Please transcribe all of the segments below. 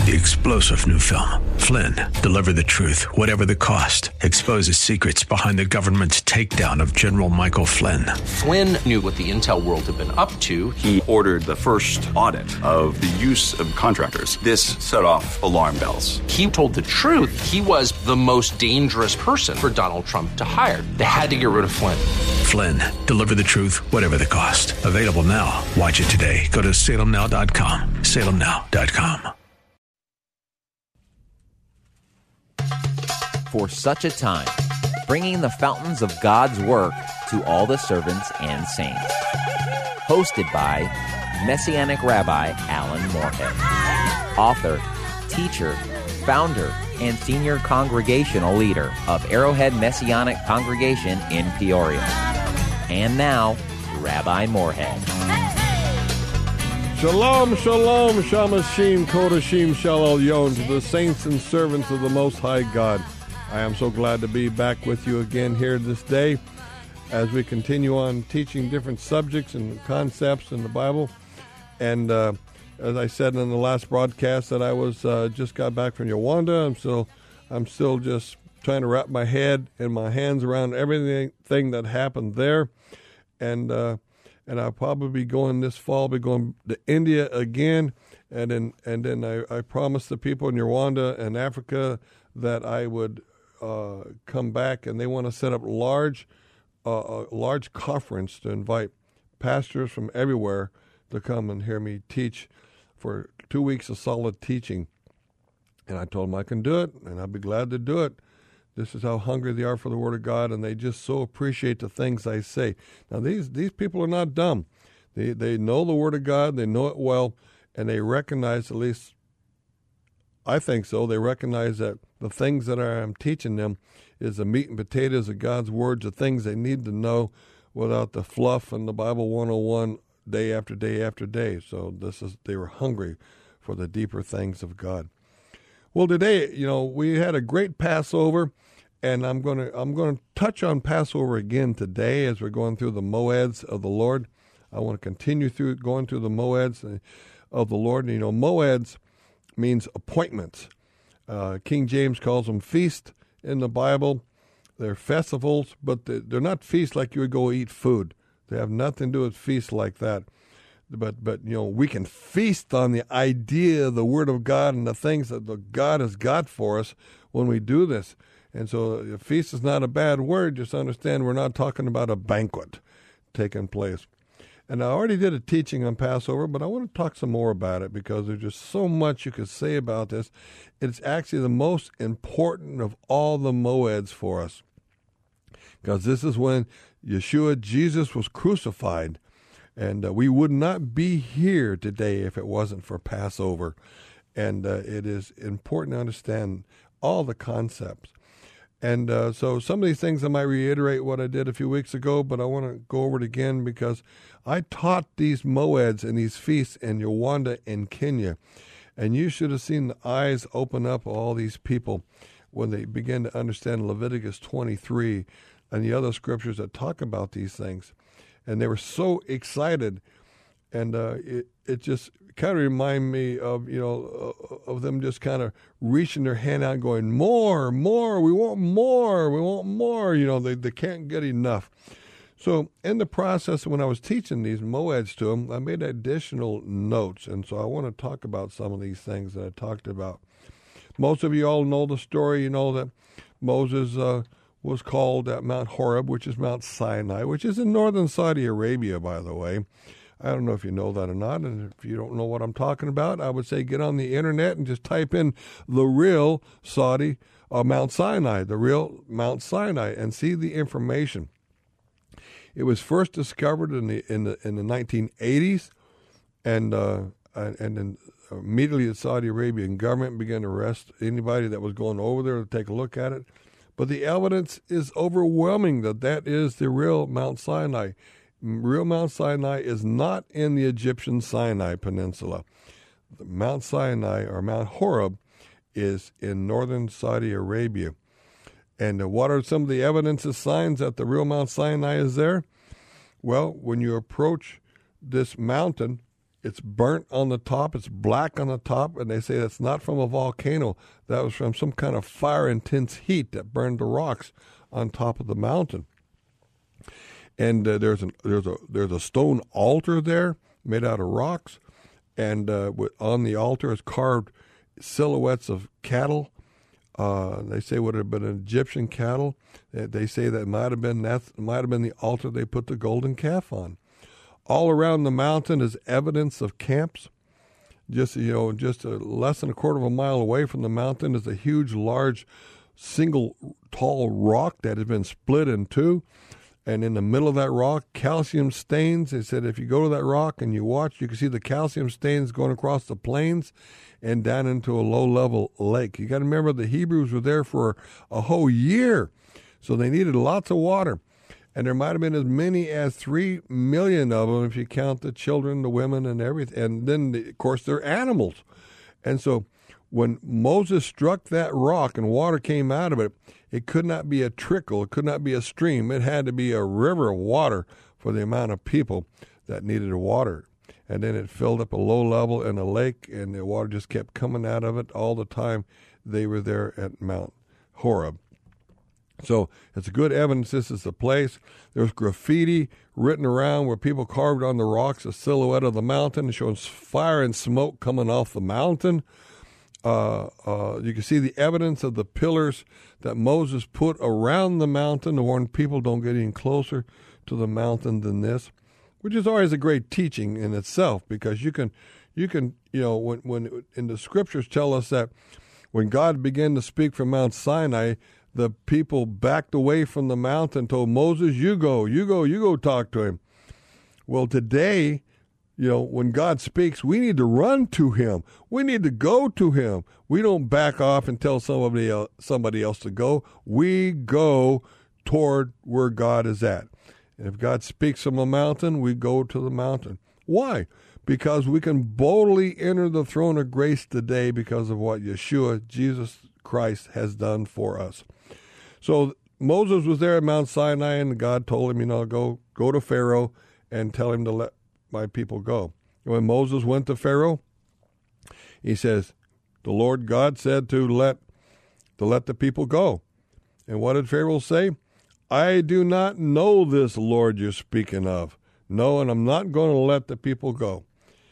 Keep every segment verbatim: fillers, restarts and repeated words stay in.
The explosive new film, Flynn, deliver the truth, whatever the cost, exposes secrets behind the government's takedown of General Michael Flynn. Flynn knew what the intel world had been up to. He ordered the first audit of the use of contractors. This set off alarm bells. He told the truth. He was the most dangerous person for Donald Trump to hire. They had to get rid of Flynn. Flynn, deliver the truth, whatever the cost. Available now. Watch it today. Go to salem now dot com. salem now dot com. For such a time, bringing the fountains of God's work to all the servants and saints. Hosted by Messianic Rabbi Alan Moorhead, author, teacher, founder, and senior congregational leader of Arrowhead Messianic Congregation in Peoria. And now, Rabbi Moorhead. Shalom, shalom, shamashim, kodashim, shalal yon, to the saints and servants of the Most High God. I am so glad to be back with you again here this day as we continue on teaching different subjects and concepts in the Bible. And uh, as I said in the last broadcast that I was uh, just got back from Rwanda, I'm still, I'm still just trying to wrap my head and my hands around everything that happened there. And uh, and I'll probably be going this fall, be going to India again. And then, and then I, I promised the people in Rwanda and Africa that I would Uh, come back, and they want to set up large, uh, a large conference to invite pastors from everywhere to come and hear me teach for two weeks of solid teaching. And I told them I can do it, and I'd be glad to do it. This is how hungry they are for the Word of God, and they just so appreciate the things I say. Now, these these people are not dumb. They they know the Word of God, they know it well, and they recognize, at least I think so, they recognize that the things that I'm teaching them is the meat and potatoes of God's words, the things they need to know without the fluff and the Bible one oh one day after day after day. So this is they were hungry for the deeper things of God. Well, today, you know, we had a great Passover, and I'm going to I'm going to touch on Passover again today as we're going through the moeds of the Lord. I want to continue through going through the moeds of the Lord. And, you know, moeds means appointments. Uh, King James calls them feast in the Bible. They're festivals, but they're not feasts like you would go eat food. They have nothing to do with feasts like that. But, but you know, we can feast on the idea of the Word of God and the things that the God has got for us when we do this. And so a feast is not a bad word. Just understand we're not talking about a banquet taking place. And I already did a teaching on Passover, but I want to talk some more about it because there's just so much you could say about this. It's actually the most important of all the moeds for us, because this is when Yeshua, Jesus, was crucified, and uh, we would not be here today if it wasn't for Passover. And uh, it is important to understand all the concepts. And uh, so some of these things I might reiterate what I did a few weeks ago, but I want to go over it again because I taught these moeds and these feasts in Rwanda and Kenya. And you should have seen the eyes open up of all these people when they began to understand Leviticus twenty-three and the other scriptures that talk about these things. And they were so excited. And uh, it, it just kind of reminded me of, you know, uh, of them just kind of reaching their hand out and going, more, more, we want more, we want more. You know, they, they can't get enough. So in the process, when I was teaching these moeds to them, I made additional notes. And so I want to talk about some of these things that I talked about. Most of you all know the story, you know, that Moses uh, was called at Mount Horeb, which is Mount Sinai, which is in northern Saudi Arabia, by the way. I don't know if you know that or not, and if you don't know what I'm talking about, I would say get on the internet and just type in the real Saudi, uh, Mount Sinai, the real Mount Sinai, and see the information. It was first discovered in the in the in the nineteen eighties, and uh, and then immediately the Saudi Arabian government began to arrest anybody that was going over there to take a look at it. But the evidence is overwhelming that that is the real Mount Sinai. Real Mount Sinai is not in the Egyptian Sinai Peninsula. The Mount Sinai, or Mount Horeb, is in northern Saudi Arabia. And uh, what are some of the evidences, signs that the real Mount Sinai is there? Well, when you approach this mountain, it's burnt on the top. It's black on the top, and they say that's not from a volcano. That was from some kind of fire intense heat that burned the rocks on top of the mountain. And uh, there's, an, there's, a, there's a stone altar there made out of rocks, and uh, on the altar is carved silhouettes of cattle. Uh, they say would have been Egyptian cattle. They, they say that might have been that might have been the altar they put the golden calf on. All around the mountain is evidence of camps. Just you know, just a, less than a quarter of a mile away from the mountain is a huge, large, single tall rock that has been split in two. And in the middle of that rock, calcium stains. They said if you go to that rock and you watch, you can see the calcium stains going across the plains and down into a low-level lake. You got to remember the Hebrews were there for a whole year, so they needed lots of water. And there might have been as many as three million of them if you count the children, the women, and everything. And then, of course, they're animals. And so when Moses struck that rock and water came out of it, it could not be a trickle. It could not be a stream. It had to be a river of water for the amount of people that needed water. And then it filled up a low level in a lake, and the water just kept coming out of it all the time they were there at Mount Horeb. So it's good evidence this is the place. There's graffiti written around where people carved on the rocks a silhouette of the mountain showing fire and smoke coming off the mountain. Uh, uh, you can see the evidence of the pillars that Moses put around the mountain to warn people don't get any closer to the mountain than this, which is always a great teaching in itself, because you can, you can, you know, when, when in the scriptures tell us that when God began to speak from Mount Sinai, the people backed away from the mountain, told Moses, you go, you go, you go talk to him. Well, today, you know, when God speaks, we need to run to him. We need to go to him. We don't back off and tell somebody else, somebody else to go. We go toward where God is at. And if God speaks from a mountain, we go to the mountain. Why? Because we can boldly enter the throne of grace today because of what Yeshua, Jesus Christ, has done for us. So Moses was there at Mount Sinai, and God told him, you know, go go to Pharaoh and tell him to let my people go. When Moses went to Pharaoh, he says, the Lord God said to let to let the people go. And what did Pharaoh say? I do not know this Lord you're speaking of. No, and I'm not going to let the people go.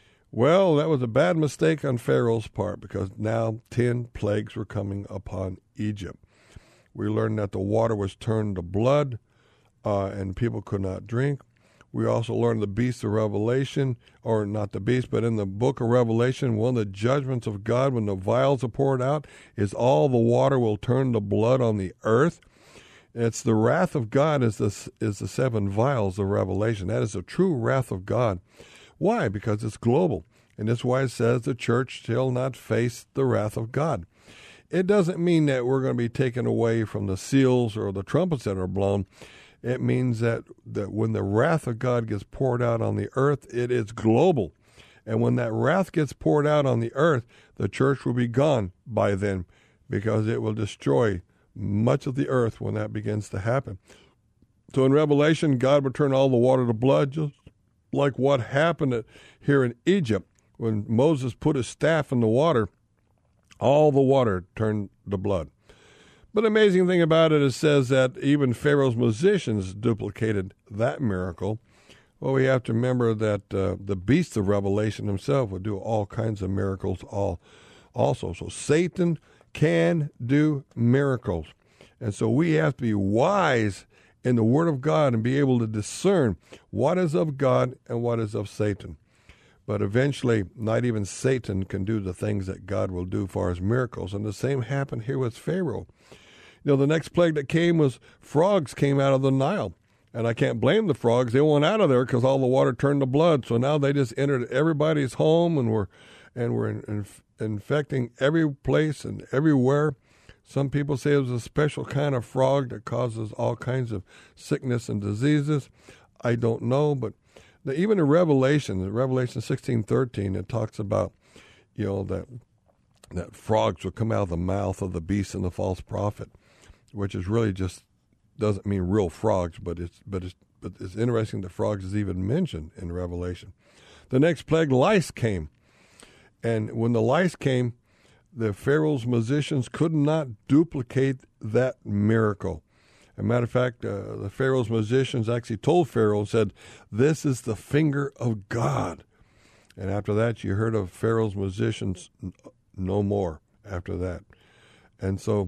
Well, that was a bad mistake on Pharaoh's part, because now ten plagues were coming upon Egypt. We learned that the water was turned to blood, uh, and people could not drink. We also learned the beast of Revelation, or not the beast, but in the book of Revelation, one of the judgments of God when the vials are poured out is all the water will turn to blood on the earth. It's the wrath of God is the, is the seven vials of Revelation. That is the true wrath of God. Why? Because it's global. And that's why it says the church shall not face the wrath of God. It doesn't mean that we're going to be taken away from the seals or the trumpets that are blown. It means that, that when the wrath of God gets poured out on the earth, it is global. And when that wrath gets poured out on the earth, the church will be gone by then, because it will destroy much of the earth when that begins to happen. So in Revelation, God will turn all the water to blood, just like what happened here in Egypt. When Moses put his staff in the water, all the water turned to blood. But the amazing thing about it, it says that even Pharaoh's musicians duplicated that miracle. Well, we have to remember that uh, the beast of Revelation himself would do all kinds of miracles all, also. So Satan can do miracles. And so we have to be wise in the Word of God and be able to discern what is of God and what is of Satan. But eventually, not even Satan can do the things that God will do for his miracles. And the same happened here with Pharaoh. You know, the next plague that came was frogs came out of the Nile. And I can't blame the frogs. They went out of there because all the water turned to blood. So now they just entered everybody's home and were, and were in, in, infecting every place and everywhere. Some people say it was a special kind of frog that causes all kinds of sickness and diseases. I don't know, but the, even in Revelation, in Revelation sixteen thirteen, it talks about, you know, that that frogs will come out of the mouth of the beast and the false prophet, which is really just doesn't mean real frogs, but it's but it's but it's interesting that frogs is even mentioned in Revelation. The next plague, lice came. And when the lice came, the Pharaoh's magicians could not duplicate that miracle. As a matter of fact, uh, the Pharaoh's magicians actually told Pharaoh and said, "This is the finger of God." And after that, you heard of Pharaoh's magicians no more after that. And so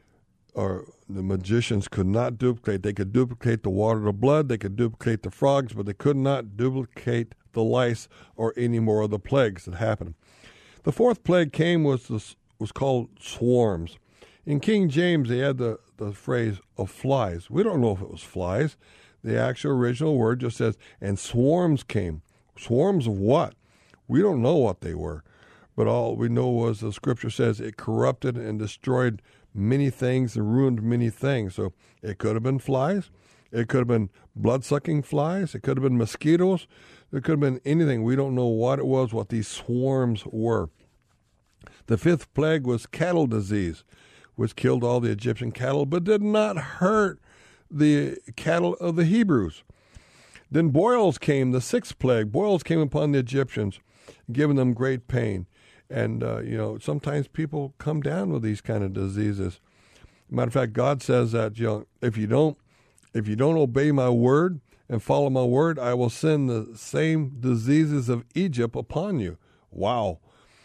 or the magicians could not duplicate. They could duplicate the water to blood, they could duplicate the frogs, but they could not duplicate the lice or any more of the plagues that happened. The fourth plague came was this, was called swarms. In King James, they had the, the phrase of flies. We don't know if it was flies. The actual original word just says, and swarms came. Swarms of what? We don't know what they were. But all we know was the scripture says it corrupted and destroyed many things and ruined many things. So it could have been flies. It could have been blood-sucking flies. It could have been mosquitoes. It could have been anything. We don't know what it was, what these swarms were. The fifth plague was cattle disease, which killed all the Egyptian cattle, but did not hurt the cattle of the Hebrews. Then boils came, the sixth plague. Boils came upon the Egyptians, giving them great pain. And, uh, you know, sometimes people come down with these kind of diseases. Matter of fact, God says that, you know, if you don't, if you don't obey my word and follow my word, I will send the same diseases of Egypt upon you. Wow.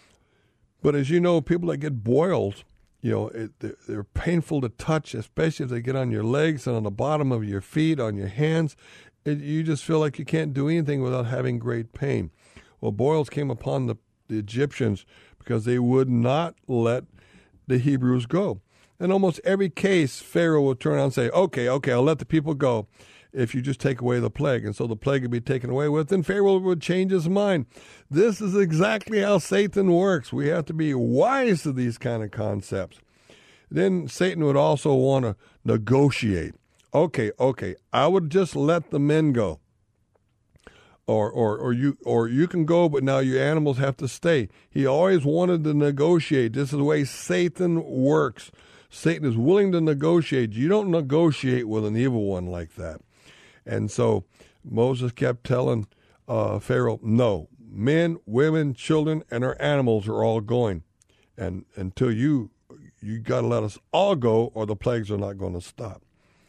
But as you know, people that get boils, you know, it, they're, they're painful to touch, especially if they get on your legs and on the bottom of your feet, on your hands. It, you just feel like you can't do anything without having great pain. Well, boils came upon the, the Egyptians because they would not let the Hebrews go. In almost every case, Pharaoh would turn around and say, okay, okay, I'll let the people go if you just take away the plague. And so the plague would be taken away with, and Pharaoh would change his mind. This is exactly how Satan works. We have to be wise to these kind of concepts. Then Satan would also want to negotiate. Okay, okay, I would just let the men go. Or, or, or you, or you can go, but now your animals have to stay. He always wanted to negotiate. This is the way Satan works. Satan is willing to negotiate. You don't negotiate with an evil one like that. And so Moses kept telling uh, Pharaoh, no, men, women, children, and our animals are all going. And until you, you got to let us all go, or the plagues are not going to stop.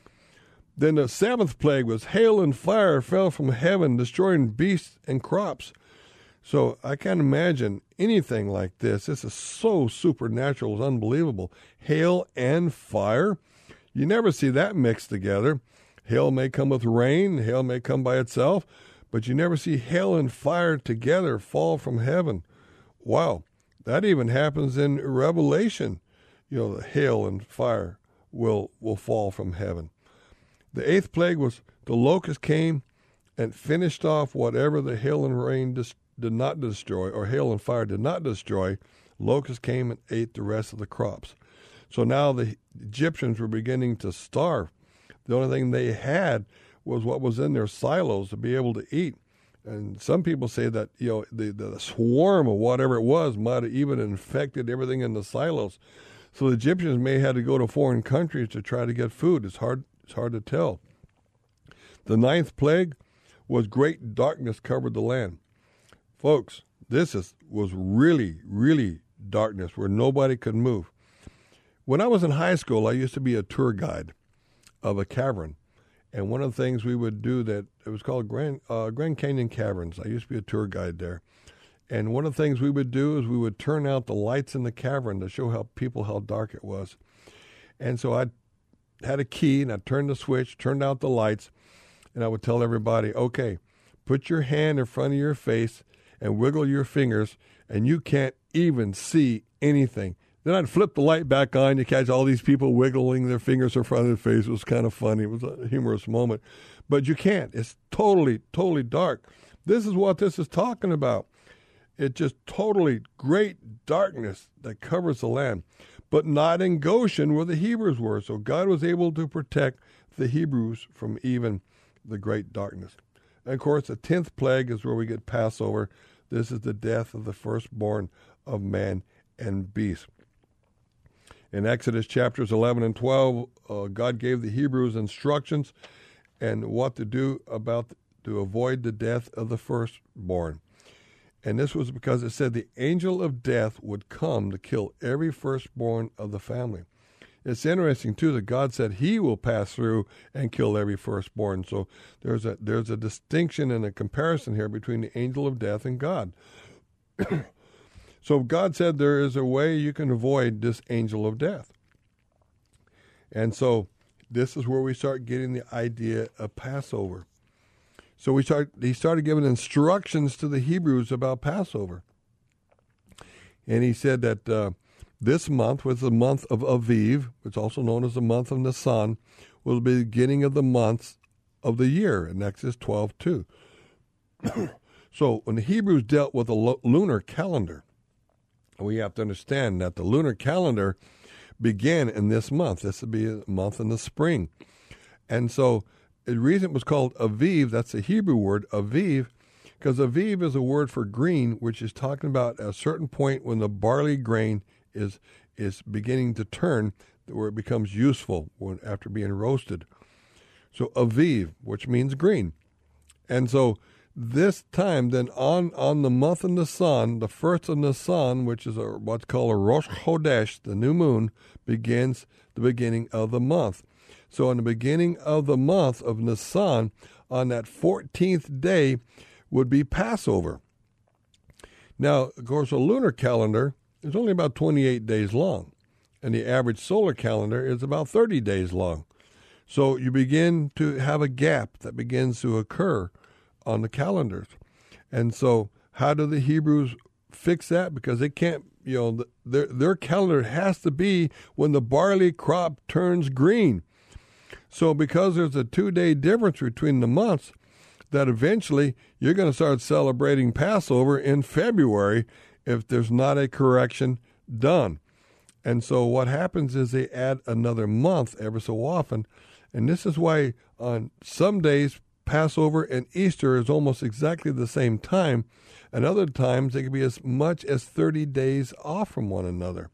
Then the seventh plague was hail and fire fell from heaven, destroying beasts and crops. So I can't imagine anything like this. This is so supernatural. It's unbelievable. Hail and fire. You never see that mixed together. Hail may come with rain. Hail may come by itself. But you never see hail and fire together fall from heaven. Wow. That even happens in Revelation. You know, the hail and fire will, will fall from heaven. The eighth plague was the locust came and finished off whatever the hail and rain dis- did not destroy, or hail and fire did not destroy. Locusts came and ate the rest of the crops. So now the Egyptians were beginning to starve. The only thing they had was what was in their silos to be able to eat. And some people say that, you know, the, the swarm of whatever it was might have even infected everything in the silos. So the Egyptians may have had to go to foreign countries to try to get food. It's hard, it's hard to tell. The ninth plague was great darkness covered the land. Folks, this is, was really, really darkness where nobody could move. When I was in high school, I used to be a tour guide of a cavern. And one of the things we would do that, it was called Grand, uh, Grand Canyon Caverns. I used to be a tour guide there. And one of the things we would do is we would turn out the lights in the cavern to show how people how dark it was. And so I had a key, and I turned the switch, turned out the lights, and I would tell everybody, okay, put your hand in front of your face and wiggle your fingers, and you can't even see anything. Then I'd flip the light back on. You catch all these people wiggling their fingers in front of their face. It was kind of funny. It was a humorous moment. But you can't. It's totally, totally dark. This is what this is talking about. It's just totally great darkness that covers the land, but not in Goshen where the Hebrews were. So God was able to protect the Hebrews from even the great darkness. And of course, the tenth plague is where we get Passover. This is the death of the firstborn of man and beast. In Exodus chapters eleven and twelve, uh, God gave the Hebrews instructions and what to do about to avoid the death of the firstborn. And this was because it said the angel of death would come to kill every firstborn of the family. It's interesting, too, that God said he will pass through and kill every firstborn. So there's a there's a distinction and a comparison here between the angel of death and God. So God said there is a way you can avoid this angel of death. And so this is where we start getting the idea of Passover. So we start. He started giving instructions to the Hebrews about Passover. And he said that uh, this month was the month of Aviv, which is also known as the month of Nisan, will be the beginning of the months of the year in Exodus twelve two. So when the Hebrews dealt with a lunar calendar, we have to understand that the lunar calendar began in this month. This would be a month in the spring. And so the reason it was called Aviv, that's the Hebrew word, Aviv, because Aviv is a word for green, which is talking about a certain point when the barley grain is is beginning to turn, where it becomes useful when, after being roasted. So Aviv, which means green. And so this time, then on, on the month of Nisan, the first of Nisan, which is a, what's called a Rosh Chodesh, the new moon, begins the beginning of the month. So in the beginning of the month of Nisan, on that fourteenth day, would be Passover. Now, of course, a lunar calendar is only about twenty-eight days long, and the average solar calendar is about thirty days long. So you begin to have a gap that begins to occur on the calendars. And so how do the Hebrews fix that? Because they can't, you know, their, their calendar has to be when the barley crop turns green. So because there's a two-day difference between the months, that eventually you're going to start celebrating Passover in February if there's not a correction done. And so what happens is they add another month every so often. And this is why on some days, Passover and Easter is almost exactly the same time, and other times they can be as much as thirty days off from one another.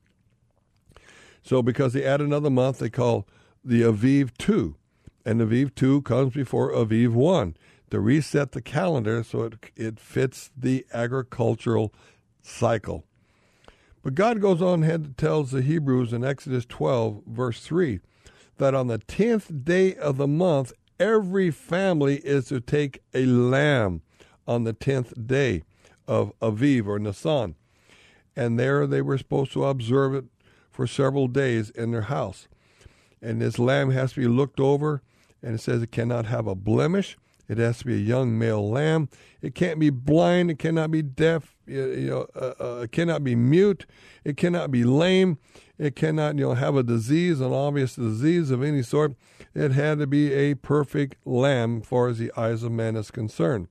So because they add another month, they call the Aviv two, and Aviv two comes before Aviv one to reset the calendar so it, it fits the agricultural cycle. But God goes on ahead and tells the Hebrews in Exodus twelve, verse three, that on the tenth day of the month, every family is to take a lamb on the tenth day of Aviv or Nisan. And there they were supposed to observe it for several days in their house. And this lamb has to be looked over, and it says it cannot have a blemish. It has to be a young male lamb. It can't be blind. It cannot be deaf. You know, uh, uh, it cannot be mute. It cannot be lame. It cannot, you know, have a disease, an obvious disease of any sort. It had to be a perfect lamb, as far as the eyes of man is concerned.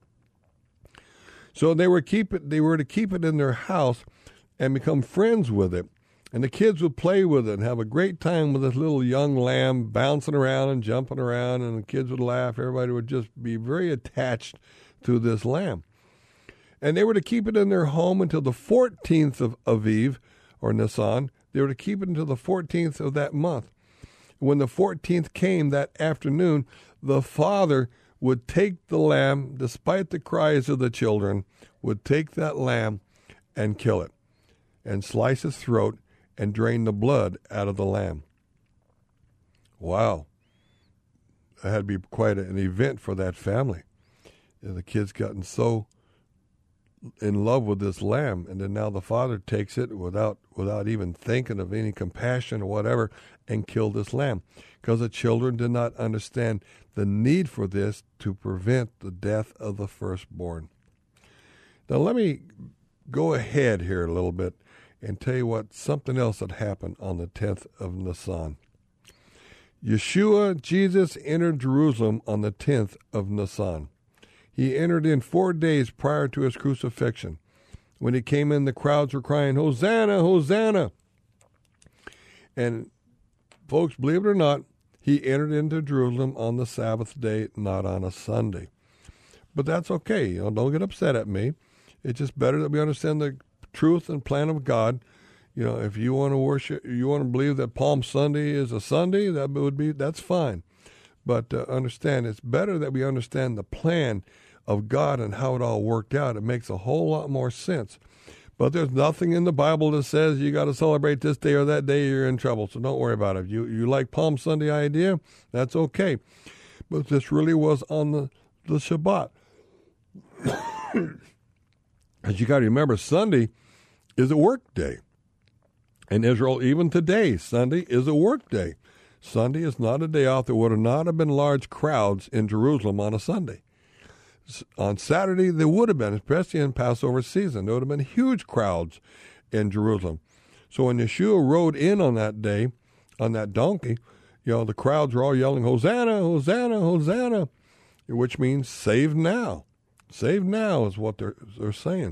So they were keep it. They were to keep it in their house and become friends with it. And the kids would play with it and have a great time with this little young lamb bouncing around and jumping around, and the kids would laugh. Everybody would just be very attached to this lamb. And they were to keep it in their home until the fourteenth of Aviv, or Nisan. They were to keep it until the fourteenth of that month. When the fourteenth came that afternoon, the father would take the lamb, despite the cries of the children, would take that lamb and kill it, and slice its throat, and drain the blood out of the lamb. Wow. That had to be quite an event for that family. And the kids gotten so in love with this lamb, and then now the father takes it without without even thinking of any compassion or whatever, and killed this lamb, because the children did not understand the need for this to prevent the death of the firstborn. Now let me go ahead here a little bit and tell you what something else that happened on the tenth of Nisan. Yeshua, Jesus, entered Jerusalem on the tenth of Nisan. He entered in four days prior to his crucifixion. When he came in, the crowds were crying, "Hosanna, Hosanna!" And folks, believe it or not, he entered into Jerusalem on the Sabbath day, not on a Sunday. But that's okay. You know, don't get upset at me. It's just better that we understand the truth and plan of God. You know, if you want to worship, you want to believe that Palm Sunday is a Sunday, that would be, that's fine. But uh, understand, it's better that we understand the plan of God and how it all worked out, it makes a whole lot more sense. But there's nothing in the Bible that says you got to celebrate this day or that day, you're in trouble. So don't worry about it. If you, you like Palm Sunday idea, that's okay. But this really was on the, the Shabbat. As you got to remember, Sunday is a work day. In Israel, even today, Sunday is a work day. Sunday is not a day off. There would have not have been large crowds in Jerusalem on a Sunday. On Saturday, there would have been, especially in Passover season. There would have been huge crowds in Jerusalem. So when Yeshua rode in on that day, on that donkey, you know, the crowds were all yelling, Hosanna, Hosanna, Hosanna, which means save now. Save now is what they're, they're saying.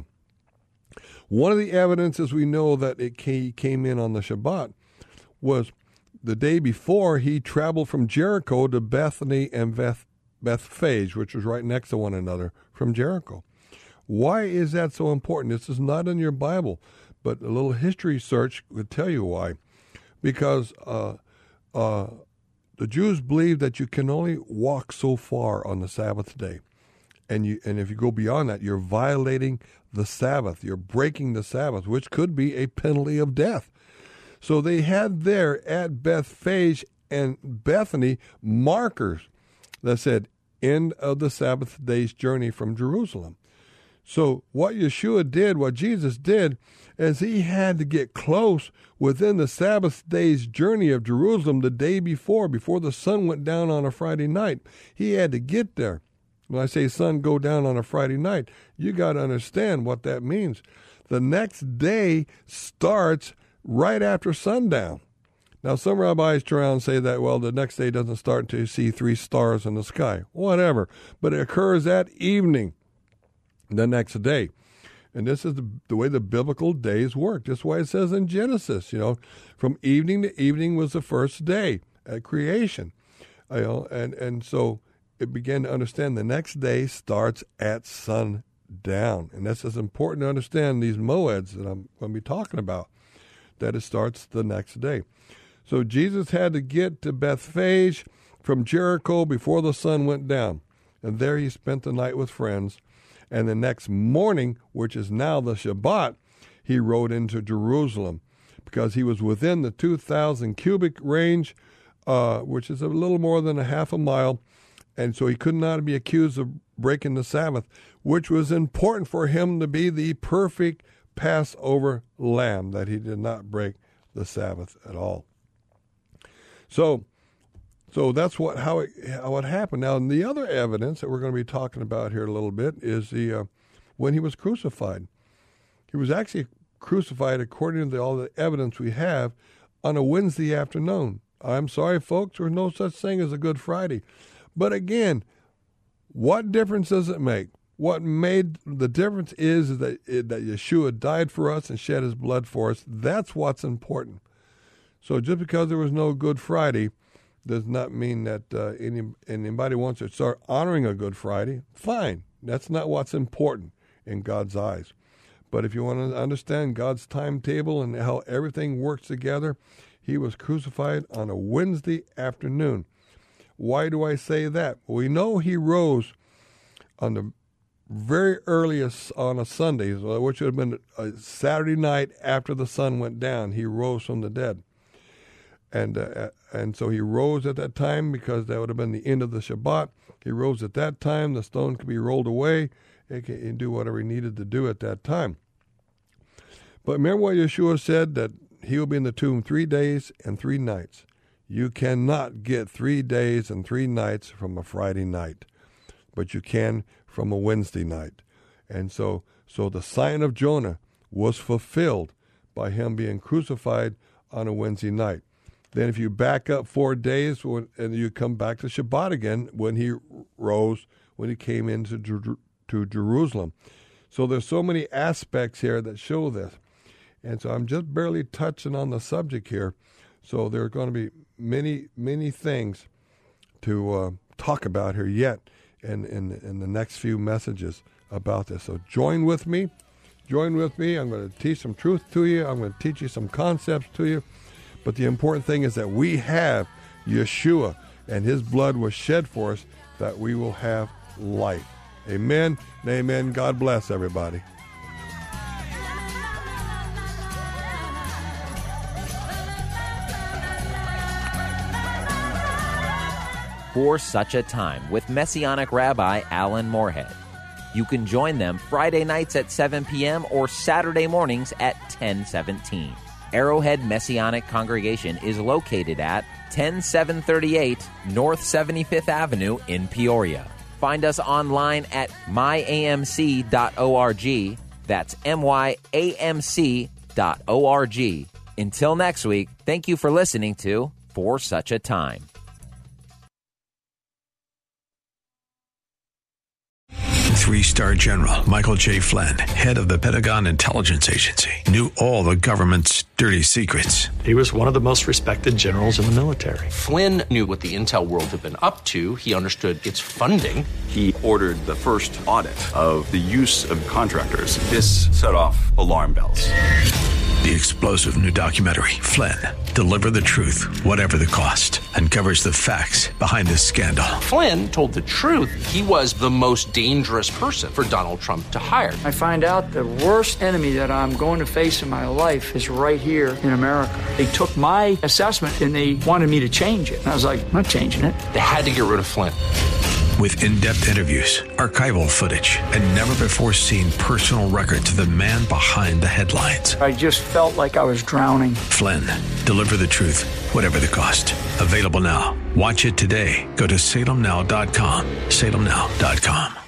One of the evidences we know that it came in on the Shabbat was the day before he traveled from Jericho to Bethany and Beth, Bethphage, which was right next to one another from Jericho. Why is that so important? This is not in your Bible, but a little history search would tell you why. Because uh, uh, the Jews believe that you can only walk so far on the Sabbath day. And you, and if you go beyond that, you're violating the Sabbath. You're breaking the Sabbath, which could be a penalty of death. So they had there at Bethphage and Bethany markers that said, end of the Sabbath day's journey from Jerusalem. So what Yeshua did, what Jesus did, is he had to get close within the Sabbath day's journey of Jerusalem the day before, before the sun went down on a Friday night. He had to get there. When I say sun go down on a Friday night, you got to understand what that means. The next day starts right after sundown. Now, some rabbis turn around and say that, well, the next day doesn't start until you see three stars in the sky. Whatever. But it occurs that evening, the next day. And this is the, the way the biblical days work. That's why it says in Genesis, you know, from evening to evening was the first day at creation. You know, and, and so it began to understand the next day starts at sundown. And this is important to understand these moeds that I'm going to be talking about, that it starts the next day. So Jesus had to get to Bethphage from Jericho before the sun went down. And there he spent the night with friends. And the next morning, which is now the Shabbat, he rode into Jerusalem because he was within the two thousand cubic range, uh, which is a little more than a half a mile. And so he could not be accused of breaking the Sabbath, which was important for him to be the perfect Passover lamb, that he did not break the Sabbath at all. So, so that's what how it how it happened. Now, and the other evidence that we're going to be talking about here a little bit is the uh, when he was crucified. He was actually crucified, according to all the evidence we have, on a Wednesday afternoon. I'm sorry, folks, there's no such thing as a Good Friday. But again, what difference does it make? What made the difference is that that Yeshua died for us and shed his blood for us. That's what's important. So just because there was no Good Friday does not mean that uh, any, anybody wants to start honoring a Good Friday. Fine. That's not what's important in God's eyes. But if you want to understand God's timetable and how everything works together, he was crucified on a Wednesday afternoon. Why do I say that? Well, we know he rose on the very earliest on a Sunday, which would have been a Saturday night after the sun went down. He rose from the dead. And uh, and so he rose at that time because that would have been the end of the Shabbat. He rose at that time. The stone could be rolled away. He can do whatever he needed to do at that time. But remember what Yeshua said, that he will be in the tomb three days and three nights. You cannot get three days and three nights from a Friday night, but you can from a Wednesday night. And so, so the sign of Jonah was fulfilled by him being crucified on a Wednesday night. Then if you back up four days and you come back to Shabbat again, when he rose, when he came into Jer- to Jerusalem. So there's so many aspects here that show this. And so I'm just barely touching on the subject here. So there are going to be many, many things to uh, talk about here yet in, in, in the next few messages about this. So join with me. Join with me. I'm going to teach some truth to you. I'm going to teach you some concepts to you. But the important thing is that we have Yeshua, and his blood was shed for us, that we will have life. Amen and amen. God bless everybody. For Such a Time with Messianic Rabbi Alan Moorhead. You can join them Friday nights at seven p.m. or Saturday mornings at ten seventeen. Arrowhead Messianic Congregation is located at ten seven thirty-eight North seventy-fifth Avenue in Peoria. Find us online at my a m c dot org. That's M Y A M C dot org. Until next week, thank you for listening to For Such a Time. Three-star general Michael J. Flynn, head of the Pentagon Intelligence Agency, knew all the government's dirty secrets. He was one of the most respected generals in the military. Flynn knew what the intel world had been up to. He understood its funding. He ordered the first audit of the use of contractors. This set off alarm bells. The explosive new documentary, Flynn, Deliver the Truth, Whatever the Cost, uncovers the facts behind this scandal. Flynn told the truth. He was the most dangerous person for Donald Trump to hire. I find out the worst enemy that I'm going to face in my life is right here in America. They took my assessment and they wanted me to change it. And I was like, I'm not changing it. They had to get rid of Flynn. With in-depth interviews, archival footage, and never-before-seen personal records of the man behind the headlines. I just felt like I was drowning. Flynn, Deliver the Truth, Whatever the Cost. Available now. Watch it today. Go to salem now dot com. salem now dot com.